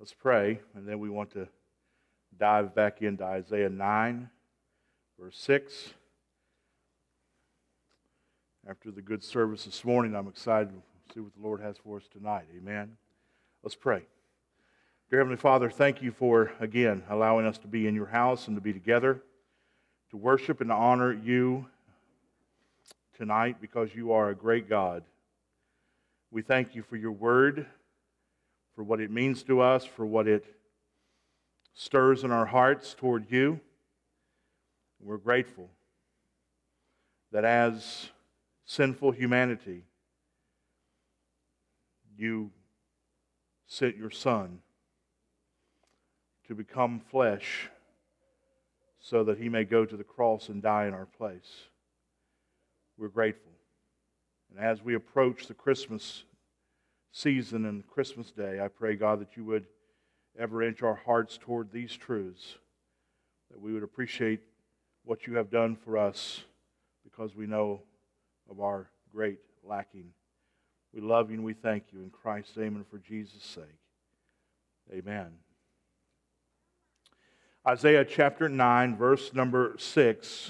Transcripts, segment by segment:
Let's pray, and then we want to dive back into Isaiah 9, verse 6. After the good service this morning, I'm excited to see what the Lord has for us tonight. Amen. Let's pray. Dear Heavenly Father, thank you for, again, allowing us to be in your house and to be together, to worship and to honor you tonight because you are a great God. We thank you for your word, for what it means to us, for what it stirs in our hearts toward you. We're grateful that as sinful humanity, you sent your Son to become flesh so that he may go to the cross and die in our place. We're grateful. And as we approach the Christmas season and Christmas Day, I pray, God, that you would ever inch our hearts toward these truths, that we would appreciate what you have done for us because we know of our great lacking. We love you and we thank you in Christ's name and for Jesus' sake. Amen. Isaiah chapter 9, verse number 6.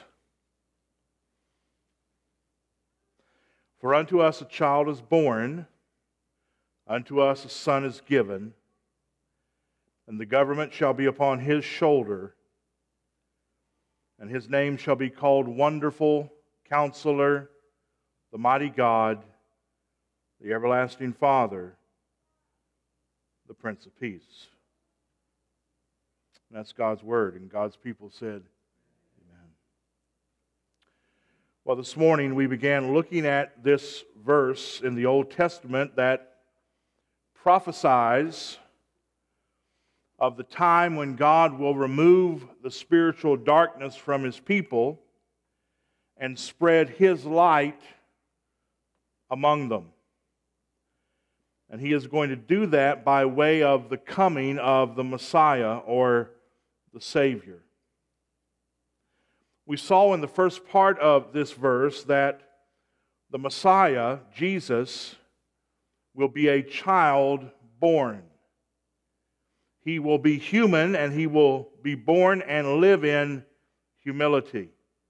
For unto us a child is born, unto us a son is given, and the government shall be upon his shoulder, and his name shall be called Wonderful Counselor, the Mighty God, the Everlasting Father, the Prince of Peace. And that's God's word, and God's people said, Amen. Well, this morning we began looking at this verse in the Old Testament that prophesies of the time when God will remove the spiritual darkness from his people and spread his light among them. And he is going to do that by way of the coming of the Messiah or the Savior. We saw in the first part of this verse that the Messiah, Jesus, will be a child born. He will be human and he will be born and live in humility.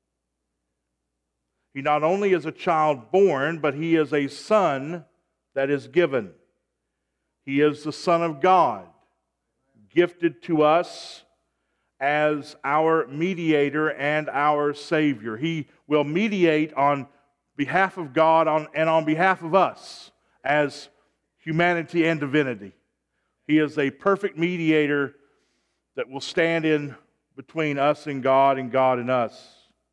He not only is a child born, but he is a son that is given. He is the Son of God, gifted to us as our mediator and our Savior. He will mediate on behalf of God and on behalf of us as humanity and divinity. He is a perfect mediator that will stand in between us and God and us.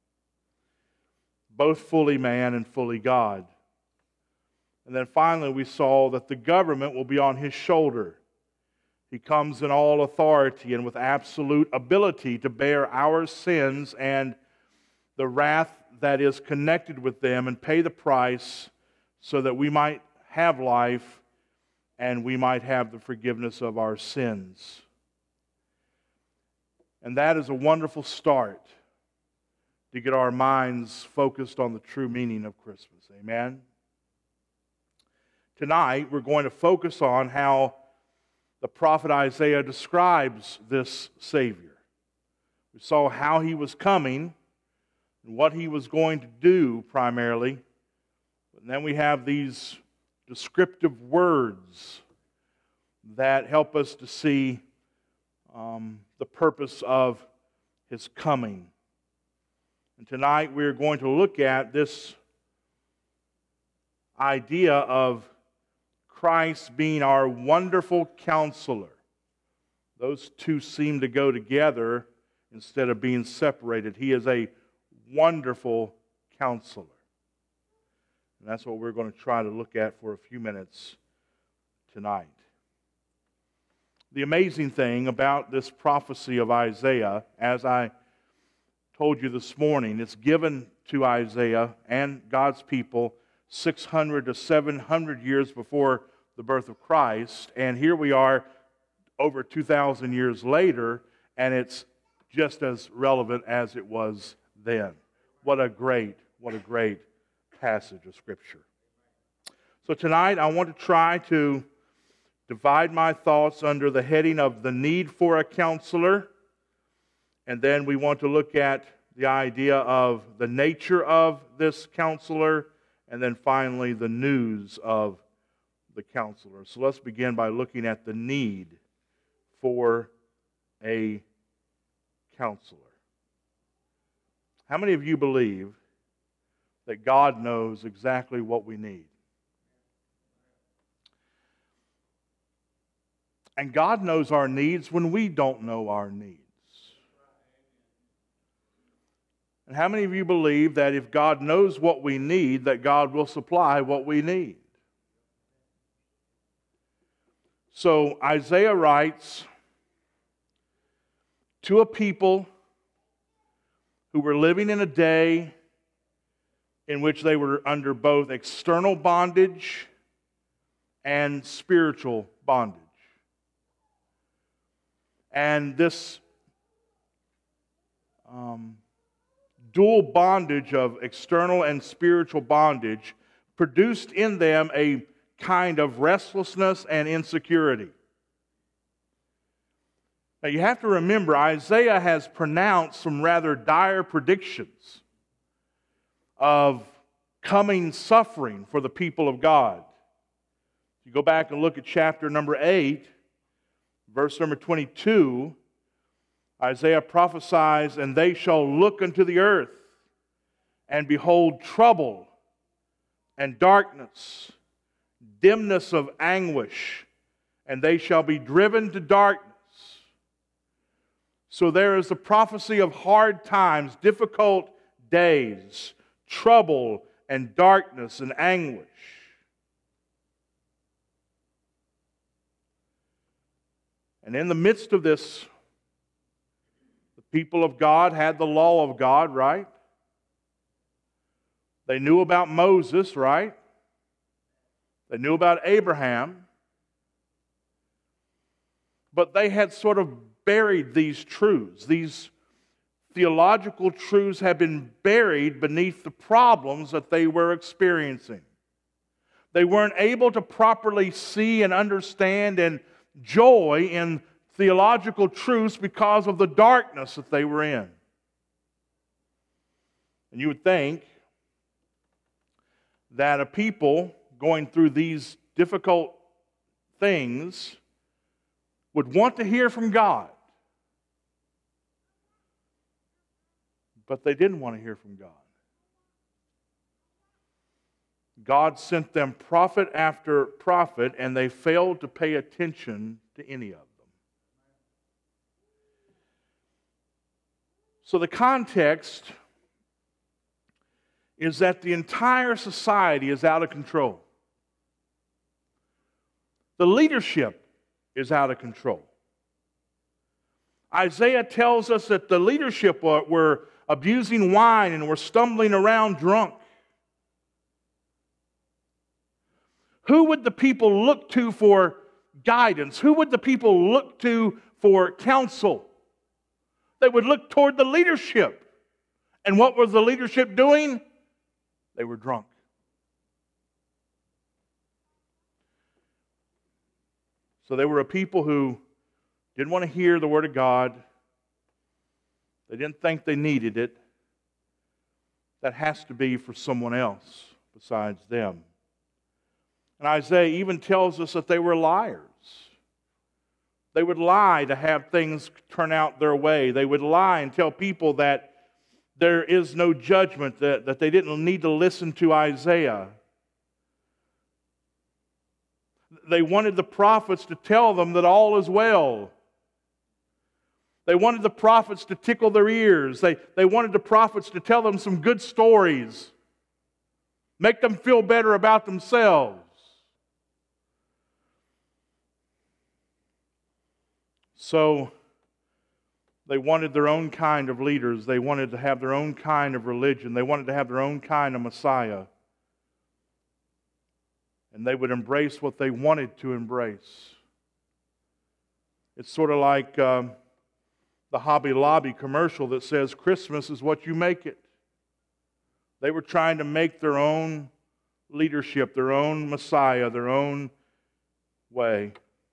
Both fully man and fully God. And then finally we saw that the government will be on his shoulder. He comes in all authority and with absolute ability to bear our sins and the wrath that is connected with them and pay the price so that we might have life and we might have the forgiveness of our sins. And that is a wonderful start to get our minds focused on the true meaning of Christmas. Amen? Tonight, we're going to focus on how the prophet Isaiah describes this Savior. We saw how he was coming and what he was going to do primarily. And then we have these descriptive words that help us to see the purpose of his coming. And tonight we're going to look at this idea of Christ being our wonderful counselor. Those two seem to go together instead of being separated. He is a wonderful counselor. And that's what we're going to try to look at for a few minutes tonight. The amazing thing about this prophecy of Isaiah, as I told you this morning, it's given to Isaiah and God's people 600 to 700 years before the birth of Christ. And here we are over 2,000 years later, and it's just as relevant as it was then. What a great passage of Scripture. So tonight I want to try to divide my thoughts under the heading of the need for a counselor. And then we want to look at the idea of the nature of this counselor. And then finally, the news of the counselor. So let's begin by looking at the need for a counselor. How many of you believe that God knows exactly what we need? And God knows our needs when we don't know our needs. And how many of you believe that if God knows what we need, that God will supply what we need? So Isaiah writes to a people who were living in a day in which they were under both external bondage and spiritual bondage. And this dual bondage of external and spiritual bondage produced in them a kind of restlessness and insecurity. Now you have to remember, Isaiah has pronounced some rather dire predictions of coming suffering for the people of God. If you go back and look at chapter number 8, verse number 22, Isaiah prophesies, "And they shall look unto the earth, and behold trouble and darkness, dimness of anguish, and they shall be driven to darkness." So there is a prophecy of hard times, difficult days, trouble and darkness and anguish. And in the midst of this, the people of God had the law of God, right? They knew about Moses, right? They knew about Abraham. But they had sort of buried these truths. These theological truths had been buried beneath the problems that they were experiencing. They weren't able to properly see and understand and joy in theological truths because of the darkness that they were in. And you would think that a people going through these difficult things would want to hear from God. But they didn't want to hear from God. God sent them prophet after prophet, and they failed to pay attention to any of them. So the context is that the entire society is out of control. The leadership is out of control. Isaiah tells us that the leadership were abusing wine and were stumbling around drunk. Who would the people look to for guidance? Who would the people look to for counsel? They would look toward the leadership. And what was the leadership doing? They were drunk. So they were a people who didn't want to hear the Word of God. They didn't think they needed it. That has to be for someone else besides them. And Isaiah even tells us that they were liars. They would lie to have things turn out their way. They would lie and tell people that there is no judgment, that they didn't need to listen to Isaiah. They wanted the prophets to tell them that all is well. They wanted the prophets to tickle their ears. They wanted the prophets to tell them some good stories, make them feel better about themselves. So they wanted their own kind of leaders. They wanted to have their own kind of religion. They wanted to have their own kind of Messiah. And they would embrace what they wanted to embrace. It's sort of like the Hobby Lobby commercial that says, "Christmas is what you make it." They were trying to make their own leadership, their own Messiah, their own way.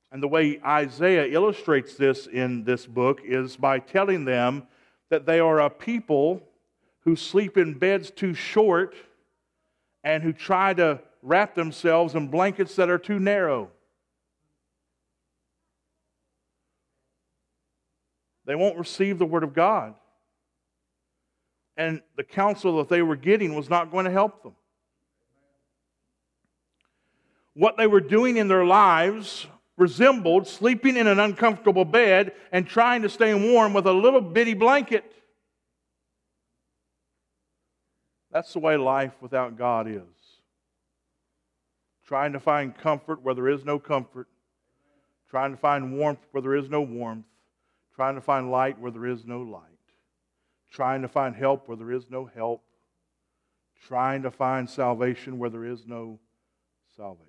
And the way Isaiah illustrates this in this book is by telling them that they are a people who sleep in beds too short and who try to wrap themselves in blankets that are too narrow. They won't receive the Word of God. And the counsel that they were getting was not going to help them. What they were doing in their lives resembled sleeping in an uncomfortable bed and trying to stay warm with a little bitty blanket. That's the way life without God is. Trying to find comfort where there is no comfort. Trying to find warmth where there is no warmth. Trying to find light where there is no light. Trying to find help where there is no help. Trying to find salvation where there is no salvation.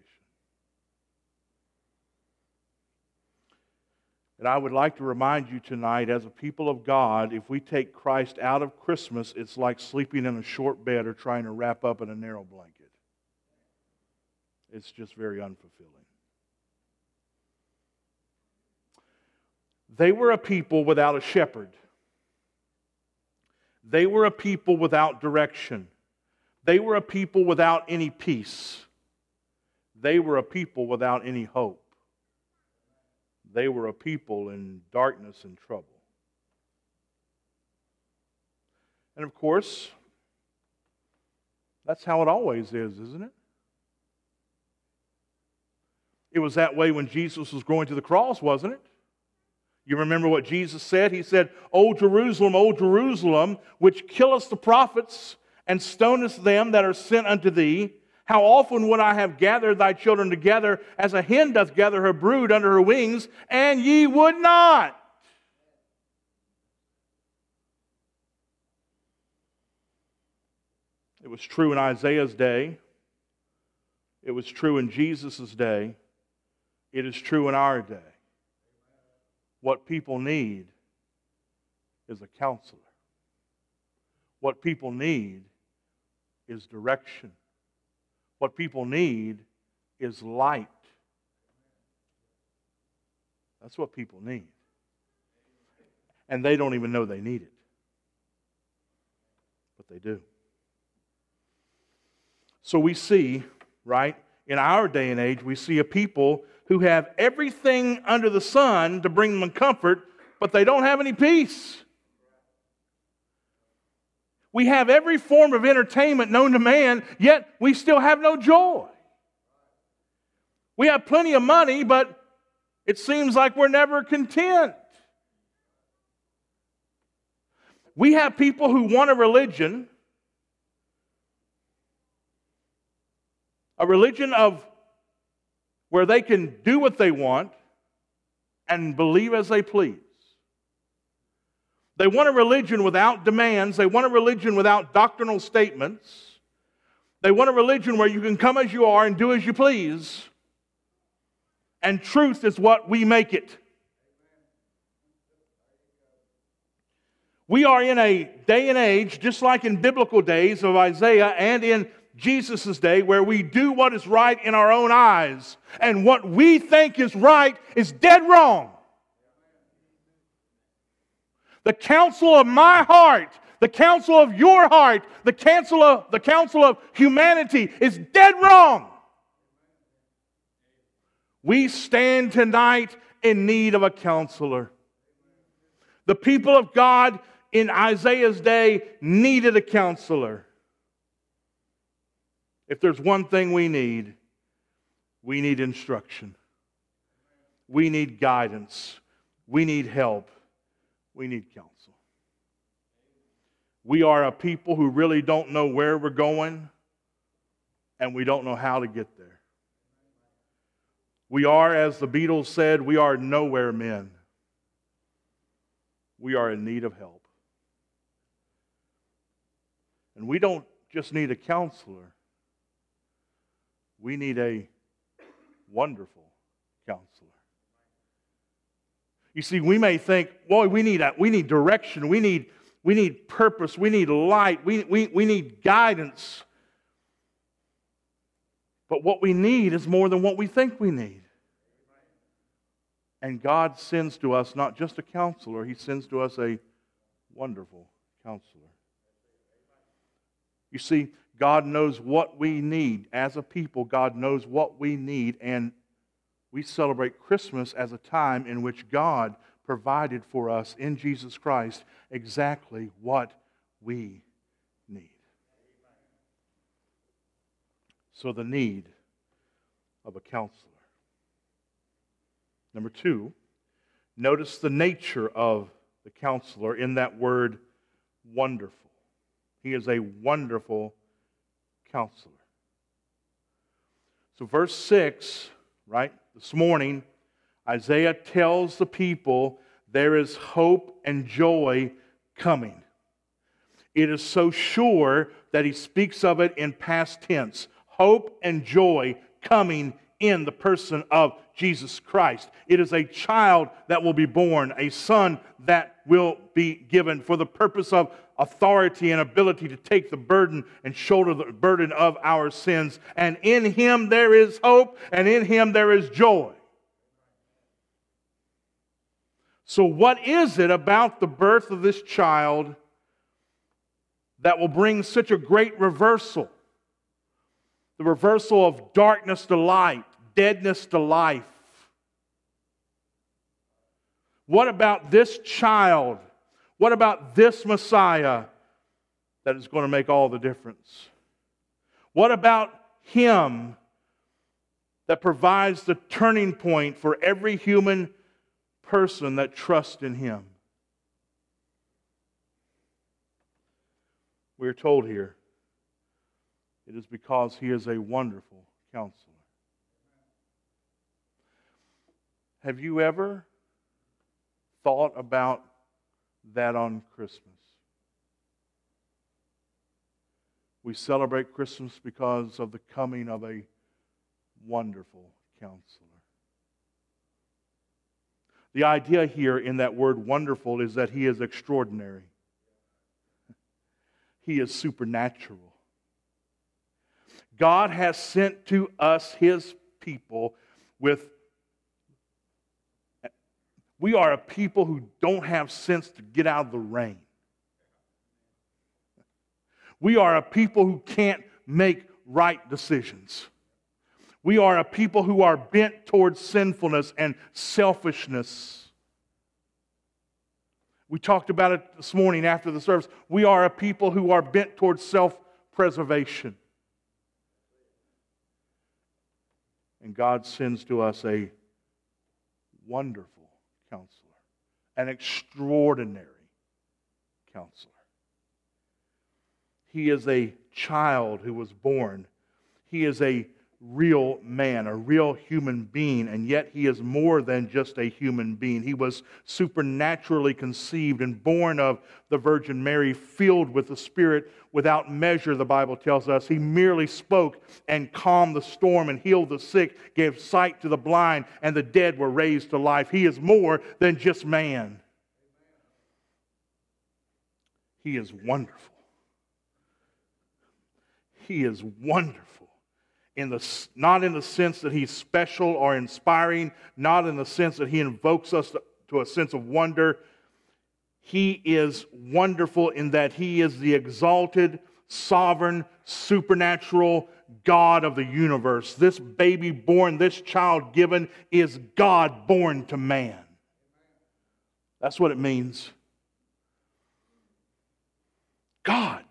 And I would like to remind you tonight, as a people of God, if we take Christ out of Christmas, it's like sleeping in a short bed or trying to wrap up in a narrow blanket. It's just very unfulfilling. They were a people without a shepherd. They were a people without direction. They were a people without any peace. They were a people without any hope. They were a people in darkness and trouble. And of course, that's how it always is, isn't it? It was that way when Jesus was going to the cross, wasn't it? You remember what Jesus said? He said, O Jerusalem, which killest the prophets and stonest them that are sent unto thee, how often would I have gathered thy children together as a hen doth gather her brood under her wings, and ye would not. It was true in Isaiah's day. It was true in Jesus' day. It is true in our day. What people need is a counselor. What people need is direction. What people need is light. That's what people need. And they don't even know they need it. But they do. So we see, right, in our day and age, we see a people who have everything under the sun to bring them comfort, but they don't have any peace. We have every form of entertainment known to man, yet we still have no joy. We have plenty of money, but it seems like we're never content. We have people who want a religion of where they can do what they want and believe as they please. They want a religion without demands. They want a religion without doctrinal statements. They want a religion where you can come as you are and do as you please. And truth is what we make it. We are in a day and age, just like in biblical days of Isaiah and in Jesus' day, where we do what is right in our own eyes. And what we think is right is dead wrong. The counsel of my heart, the counsel of your heart, the counsel of humanity is dead wrong. We stand tonight in need of a counselor. The people of God in Isaiah's day needed a counselor. If there's one thing we need instruction. We need guidance. We need help. We need counsel. We are a people who really don't know where we're going, and we don't know how to get there. We are, as the Beatles said, we are nowhere men. We are in need of help. And we don't just need a counselor. We need a wonderful counselor. You see, we may think, boy, we need direction, we need purpose, we need light, we need guidance. But what we need is more than what we think we need. And God sends to us not just a counselor, He sends to us a wonderful counselor. You see, God knows what we need. As a people, God knows what we need, and we celebrate Christmas as a time in which God provided for us in Jesus Christ exactly what we need. So the need of a counselor. Number two, notice the nature of the counselor in that word wonderful. He is a wonderful counselor. So verse 6, right, this morning, Isaiah tells the people there is hope and joy coming. It is so sure that he speaks of it in past tense. Hope and joy coming in the person of Jesus Christ. It is a child that will be born, a son that will be given for the purpose of authority and ability to take the burden and shoulder the burden of our sins. And in Him there is hope, and in Him there is joy. So what is it about the birth of this child that will bring such a great reversal? The reversal of darkness to light, deadness to life. What about this child? What about this Messiah that is going to make all the difference? What about Him that provides the turning point for every human person that trusts in Him? We are told here, it is because He is a wonderful counselor. Have you ever thought about that on Christmas? We celebrate Christmas because of the coming of a wonderful counselor. The idea here in that word wonderful is that He is extraordinary. He is supernatural. God has sent to us, His people, we are a people who don't have sense to get out of the rain. We are a people who can't make right decisions. We are a people who are bent towards sinfulness and selfishness. We talked about it this morning after the service. We are a people who are bent towards self-preservation. And God sends to us a wonderful counselor, an extraordinary counselor. He is a child who was born. He is a real man, a real human being, and yet He is more than just a human being. He was supernaturally conceived and born of the Virgin Mary, filled with the Spirit without measure, the Bible tells us. He merely spoke and calmed the storm and healed the sick, gave sight to the blind, and the dead were raised to life. He is more than just man. He is wonderful. He is wonderful. Not in the sense that He's special or inspiring, not in the sense that He invokes us to a sense of wonder. He is wonderful in that He is the exalted, sovereign, supernatural God of the universe. This baby born, this child given, is God born to man. That's what it means. God.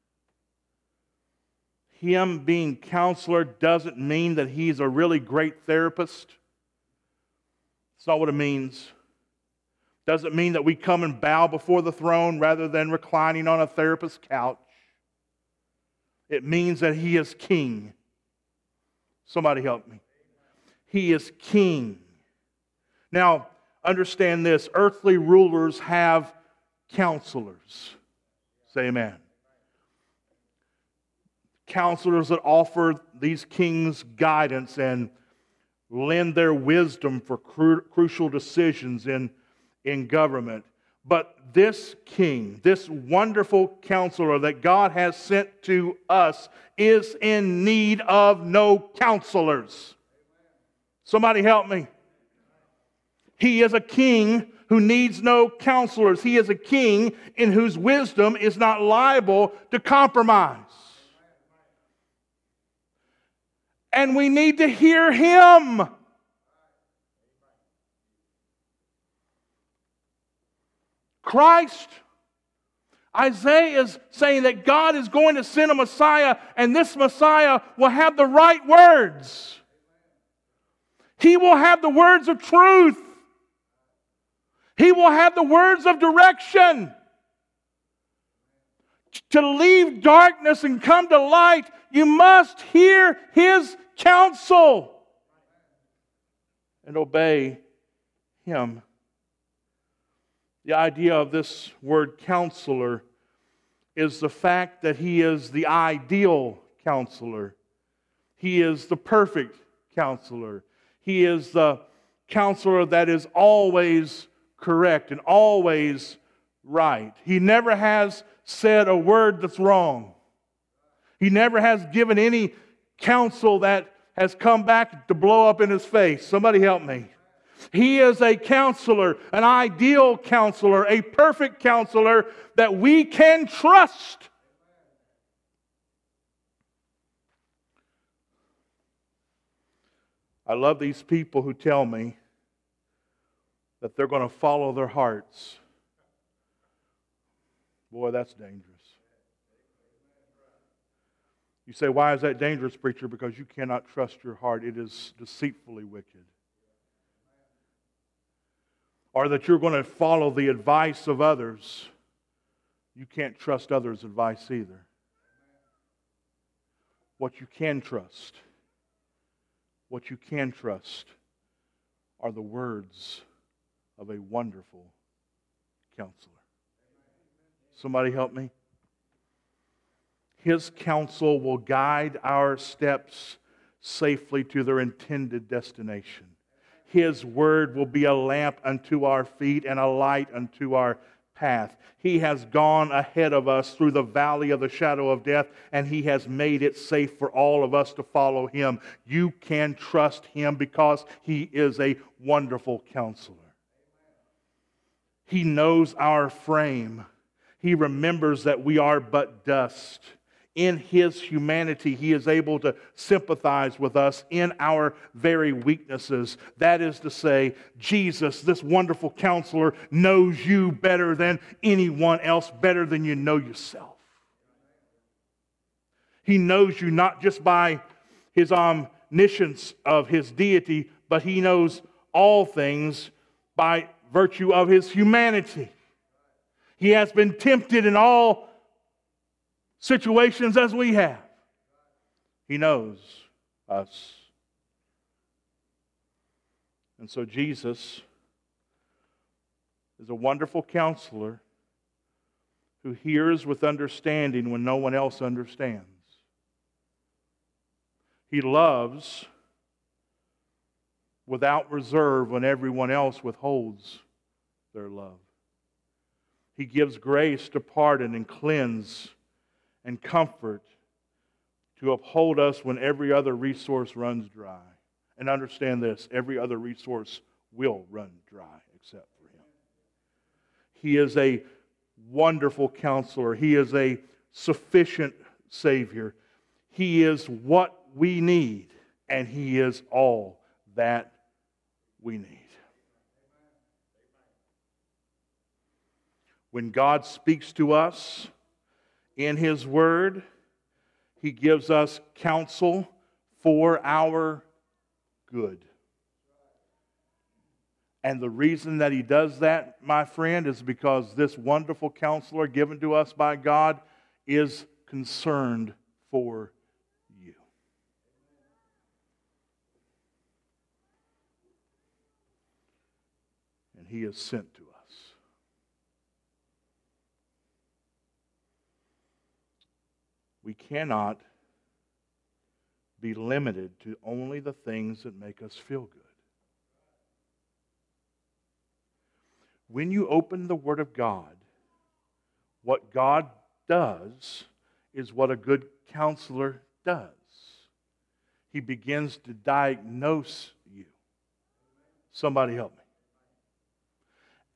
Him being counselor doesn't mean that He's a really great therapist. That's not what it means. Doesn't mean that we come and bow before the throne rather than reclining on a therapist's couch. It means that He is king. Somebody help me. He is king. Now, understand this. Earthly rulers have counselors. Say amen. Counselors that offer these kings guidance and lend their wisdom for crucial decisions in government. But this king, this wonderful counselor that God has sent to us, is in need of no counselors. Somebody help me. He is a king who needs no counselors. He is a king in whose wisdom is not liable to compromise. And we need to hear Him. Christ, Isaiah is saying that God is going to send a Messiah, and this Messiah will have the right words. He will have the words of truth. He will have the words of direction. To leave darkness and come to light, you must hear His counsel and obey Him. The idea of this word counselor is the fact that He is the ideal counselor. He is the perfect counselor. He is the counselor that is always correct and always right. He never has said a word that's wrong. He never has given any counsel that has come back to blow up in His face. Somebody help me. He is a counselor, an ideal counselor, a perfect counselor that we can trust. I love these people who tell me that they're going to follow their hearts. Boy, that's dangerous. You say, why is that dangerous, preacher? Because you cannot trust your heart. It is deceitfully wicked. Or that you're going to follow the advice of others. You can't trust others' advice either. What you can trust are the words of a wonderful counselor. Somebody help me. His counsel will guide our steps safely to their intended destination. His word will be a lamp unto our feet and a light unto our path. He has gone ahead of us through the valley of the shadow of death, and He has made it safe for all of us to follow Him. You can trust Him because He is a wonderful counselor. He knows our frame. He remembers that we are but dust. In His humanity, He is able to sympathize with us in our very weaknesses. That is to say, Jesus, this wonderful counselor, knows you better than anyone else, better than you know yourself. He knows you not just by His omniscience of His deity, but He knows all things by virtue of His humanity. He has been tempted in all situations as we have. He knows us. And so Jesus is a wonderful counselor who hears with understanding when no one else understands. He loves without reserve when everyone else withholds their love. He gives grace to pardon and cleanse and comfort, to uphold us when every other resource runs dry. And understand this, every other resource will run dry except for Him. He is a wonderful counselor. He is a sufficient Savior. He is what we need, and He is all that we need. When God speaks to us in His Word, He gives us counsel for our good. And the reason that He does that, my friend, is because this wonderful counselor given to us by God is concerned for you. And He is sent to us. We cannot be limited to only the things that make us feel good. When you open the Word of God, what God does is what a good counselor does. He begins to diagnose you. Somebody help me.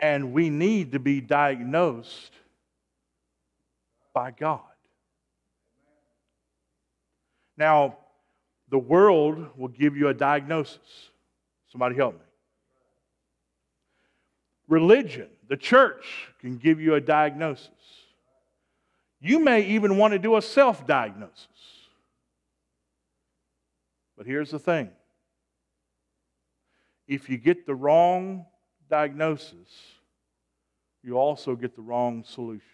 And we need to be diagnosed by God. Now, the world will give you a diagnosis. Somebody help me. Religion, the church, can give you a diagnosis. You may even want to do a self-diagnosis. But here's the thing. If you get the wrong diagnosis, you also get the wrong solution.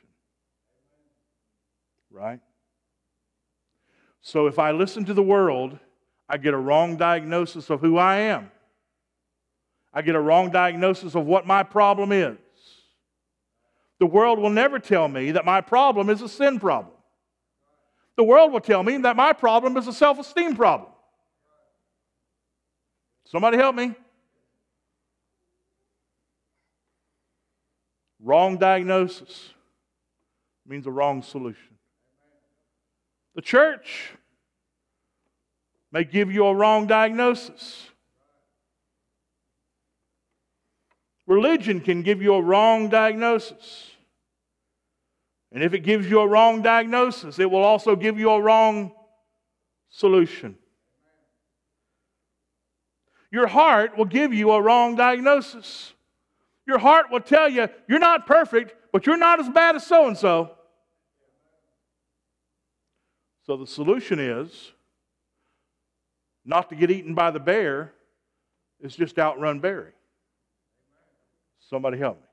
Right? So if I listen to the world, I get a wrong diagnosis of who I am. I get a wrong diagnosis of what my problem is. The world will never tell me that my problem is a sin problem. The world will tell me that my problem is a self-esteem problem. Somebody help me. Wrong diagnosis means a wrong solution. The church may give you a wrong diagnosis. Religion can give you a wrong diagnosis. And if it gives you a wrong diagnosis, it will also give you a wrong solution. Your heart will give you a wrong diagnosis. Your heart will tell you, you're not perfect, but you're not as bad as so-and-so. So the solution is not to get eaten by the bear, is just outrun Barry. Somebody help me.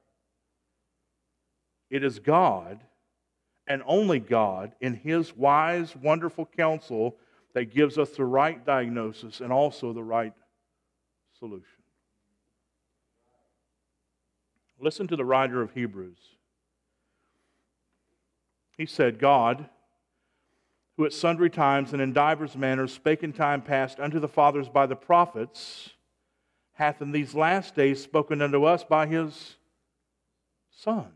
It is God, and only God, in His wise, wonderful counsel, that gives us the right diagnosis and also the right solution. Listen to the writer of Hebrews. He said, God, who at sundry times and in divers manners spake in time past unto the fathers by the prophets, hath in these last days spoken unto us by His Son,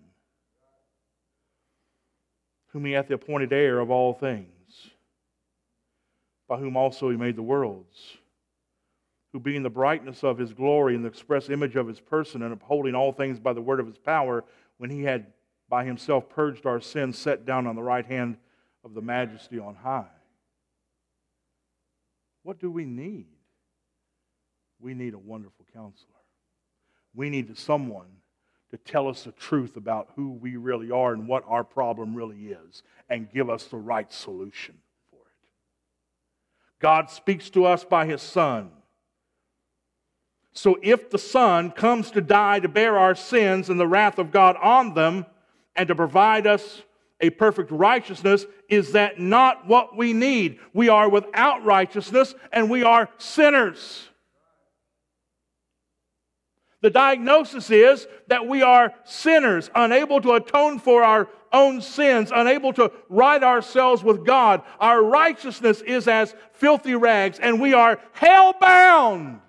whom He hath appointed heir of all things, by whom also He made the worlds, who being the brightness of His glory and the express image of His person, and upholding all things by the word of His power, when He had by Himself purged our sins, sat down on the right hand of the Majesty on high. What do we need? We need a wonderful counselor. We need someone to tell us the truth about who we really are and what our problem really is, and give us the right solution for it. God speaks to us by His Son. So if the Son comes to die to bear our sins and the wrath of God on them, and to provide us a perfect righteousness, is that not what we need? We are without righteousness and we are sinners. The diagnosis is that we are sinners, unable to atone for our own sins, unable to right ourselves with God. Our righteousness is as filthy rags, and we are hell-bound.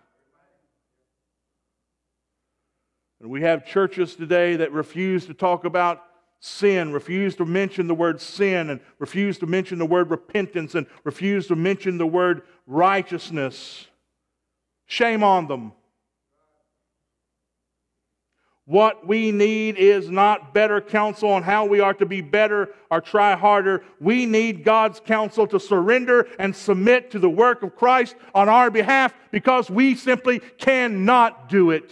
And we have churches today that refuse to talk about sin, refuse to mention the word sin, and refuse to mention the word repentance, and refuse to mention the word righteousness. Shame on them. What we need is not better counsel on how we are to be better or try harder. We need God's counsel to surrender and submit to the work of Christ on our behalf, because we simply cannot do it.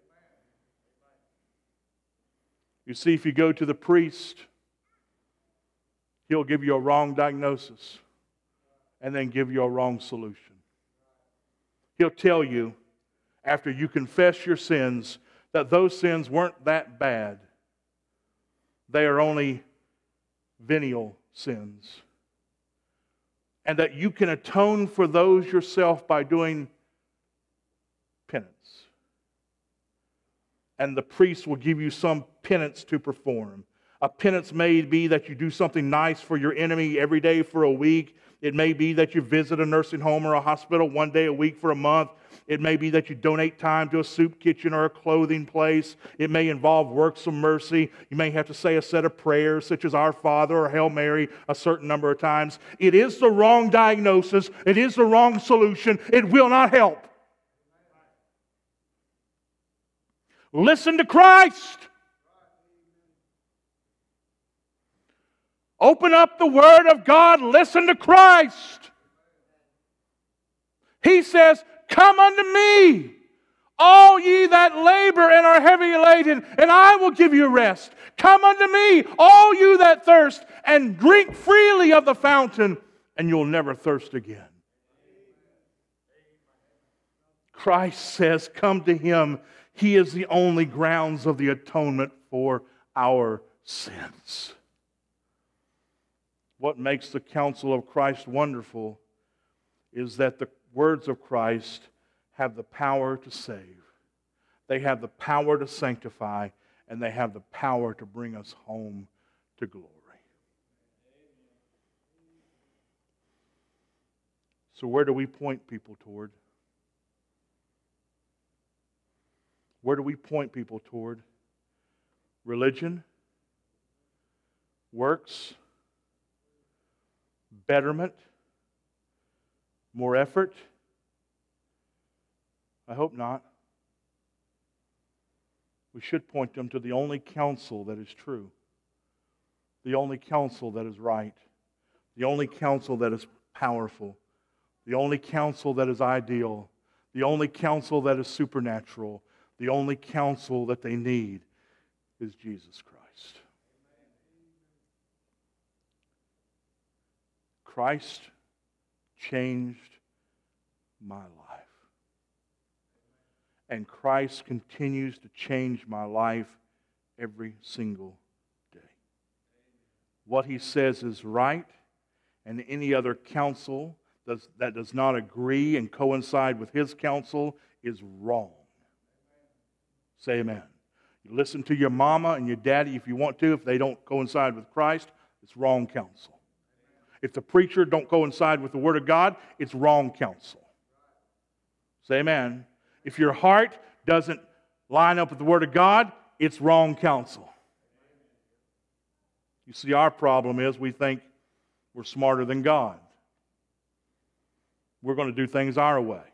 You see, if you go to the priest, he'll give you a wrong diagnosis and then give you a wrong solution. He'll tell you, after you confess your sins, that those sins weren't that bad. They are only venial sins. And that you can atone for those yourself by doing penance. And the priest will give you some penance to perform. A penance may be that you do something nice for your enemy every day for a week. It may be that you visit a nursing home or a hospital one day a week for a month. It may be that you donate time to a soup kitchen or a clothing place. It may involve works of mercy. You may have to say a set of prayers such as Our Father or Hail Mary a certain number of times. It is the wrong diagnosis. It is the wrong solution. It will not help. Listen to Christ. Open up the Word of God. Listen to Christ. He says, come unto me, all ye that labor and are heavy laden, and I will give you rest. Come unto me, all you that thirst, and drink freely of the fountain, and you'll never thirst again. Christ says, come to Him. He is the only grounds of the atonement for our sins. What makes the counsel of Christ wonderful is that the words of Christ have the power to save. They have the power to sanctify, and they have the power to bring us home to glory. So where do we point people toward? Where do we point people toward? Religion? Works? Betterment? More effort? I hope not. We should point them to the only counsel that is true, the only counsel that is right, the only counsel that is powerful, the only counsel that is ideal, the only counsel that is supernatural, the only counsel that they need is Jesus Christ. Christ changed my life. And Christ continues to change my life every single day. What He says is right, and any other counsel that does not agree and coincide with His counsel is wrong. Say amen. You listen to your mama and your daddy if you want to. If they don't coincide with Christ, it's wrong counsel. If the preacher don't coincide with the Word of God, it's wrong counsel. Say amen. If your heart doesn't line up with the Word of God, it's wrong counsel. You see, our problem is we think we're smarter than God. We're going to do things our way.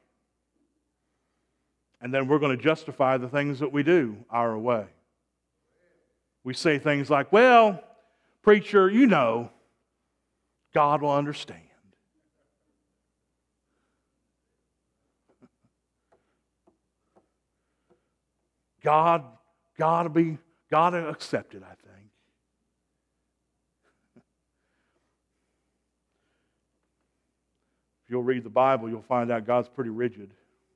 And then we're going to justify the things that we do our way. We say things like, well, preacher, you know, God will understand. God will accept it, I think. If you'll read the Bible, you'll find out God's pretty rigid.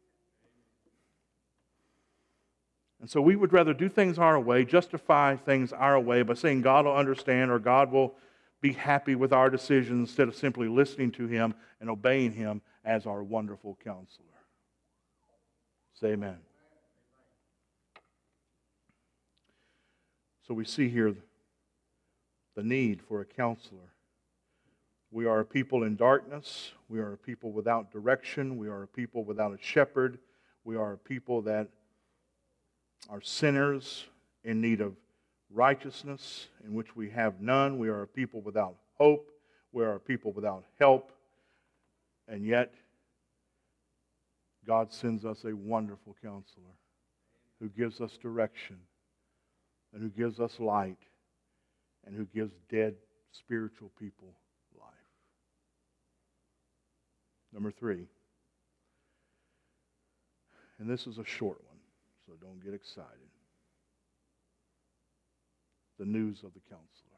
And so we would rather do things our way, justify things our way by saying God will understand or God will be happy with our decisions instead of simply listening to Him and obeying Him as our wonderful counselor. Say amen. So we see here the need for a counselor. We are a people in darkness. We are a people without direction. We are a people without a shepherd. We are a people that are sinners in need of righteousness, in which we have none. We are a people without hope. We are a people without help. And yet, God sends us a wonderful counselor who gives us direction and who gives us light and who gives dead spiritual people life. Number 3. And this is a short one, so don't get excited. The news of the counselor.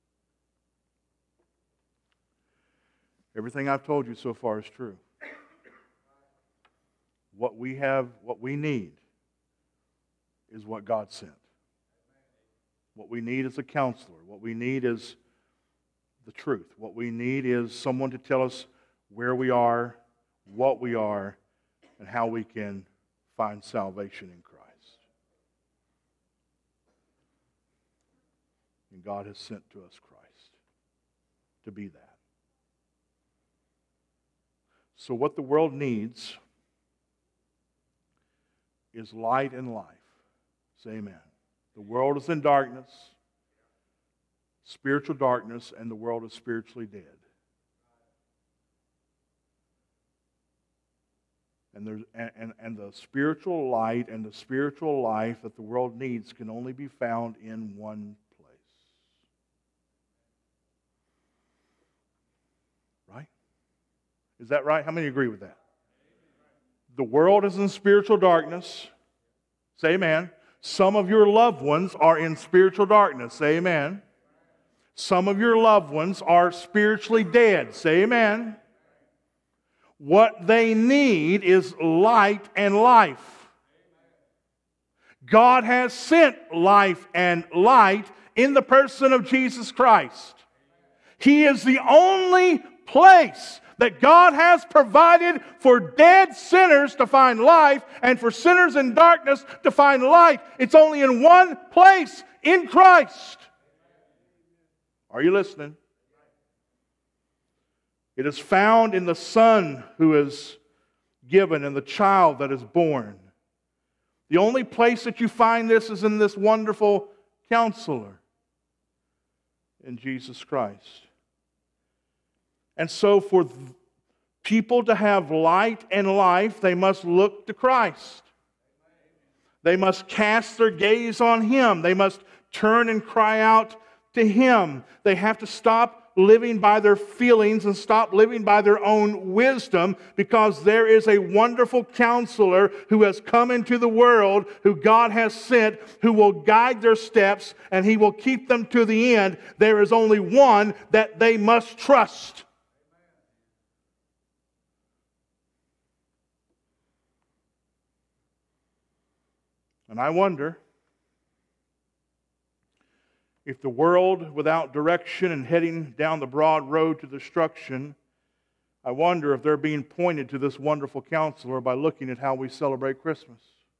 Everything I've told you so far is true. What we need is what God sent. What we need is a counselor. What we need is the truth. What we need is someone to tell us where we are, what we are, and how we can find salvation in Christ. And God has sent to us Christ to be that. So what the world needs is light and life. Say amen. The world is in darkness, spiritual darkness, and the world is spiritually dead. And the spiritual light and the spiritual life that the world needs can only be found in one place. Right? Is that right? How many agree with that? The world is in spiritual darkness. Say amen. Some of your loved ones are in spiritual darkness. Say amen. Some of your loved ones are spiritually dead. Say amen. What they need is light and life. God has sent life and light in the person of Jesus Christ. He is the only place that God has provided for dead sinners to find life and for sinners in darkness to find light. It's only in one place, in Christ. Are you listening? It is found in the Son who is given and the child that is born. The only place that you find this is in this wonderful Counselor, in Jesus Christ. And so for people to have light and life, they must look to Christ. They must cast their gaze on Him. They must turn and cry out to Him. They have to stop living by their feelings and stop living by their own wisdom, because there is a wonderful Counselor who has come into the world, who God has sent, who will guide their steps and He will keep them to the end. There is only one that they must trust. And I wonder if the world without direction and heading down the broad road to destruction, I wonder if they're being pointed to this wonderful Counselor by looking at how we celebrate Christmas.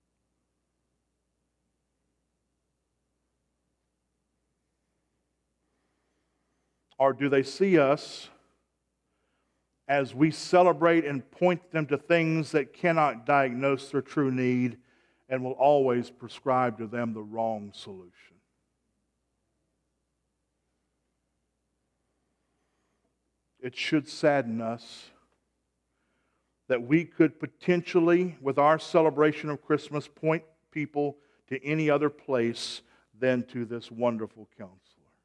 Or do they see us as we celebrate and point them to things that cannot diagnose their true need and will always prescribe to them the wrong solution? It should sadden us that we could potentially, with our celebration of Christmas, point people to any other place than to this wonderful Counselor.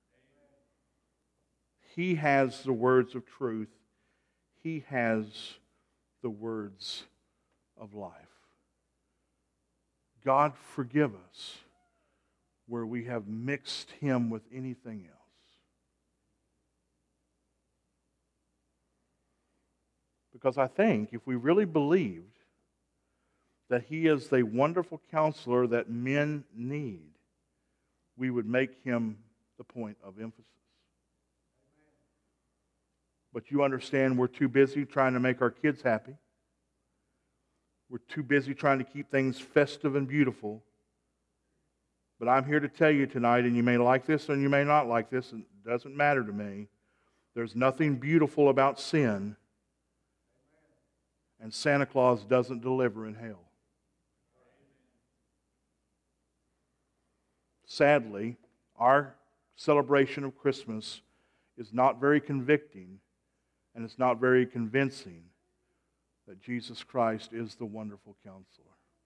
He has the words of truth. He has the words of life. God, forgive us where we have mixed Him with anything else. Because I think if we really believed that He is the wonderful Counselor that men need, we would make Him the point of emphasis. But you understand we're too busy trying to make our kids happy. We're too busy trying to keep things festive and beautiful. But I'm here to tell you tonight, and you may like this or you may not like this, and it doesn't matter to me. There's nothing beautiful about sin. And Santa Claus doesn't deliver in hell. Sadly, our celebration of Christmas is not very convicting, and it's not very convincing that Jesus Christ is the wonderful Counselor.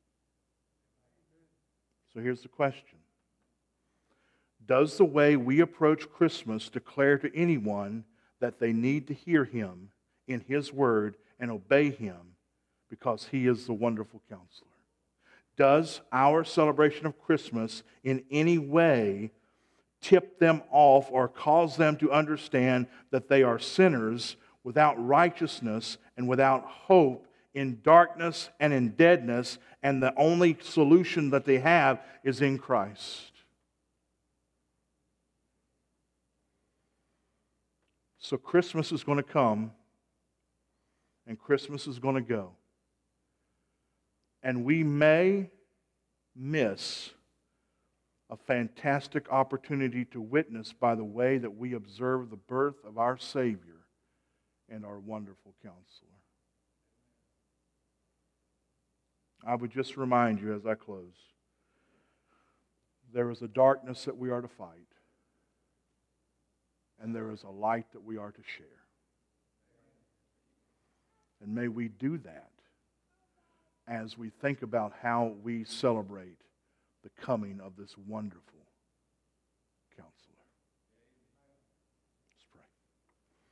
So here's the question. Does the way we approach Christmas declare to anyone that they need to hear Him in His Word and obey Him because He is the wonderful Counselor? Does our celebration of Christmas in any way tip them off or cause them to understand that they are sinners without righteousness and without hope, in darkness and in deadness, and the only solution that they have is in Christ? So Christmas is going to come, and Christmas is going to go. And we may miss a fantastic opportunity to witness by the way that we observe the birth of our Savior and our wonderful Counselor. I would just remind you as I close, there is a darkness that we are to fight, and there is a light that we are to share. And may we do that as we think about how we celebrate the coming of this wonderful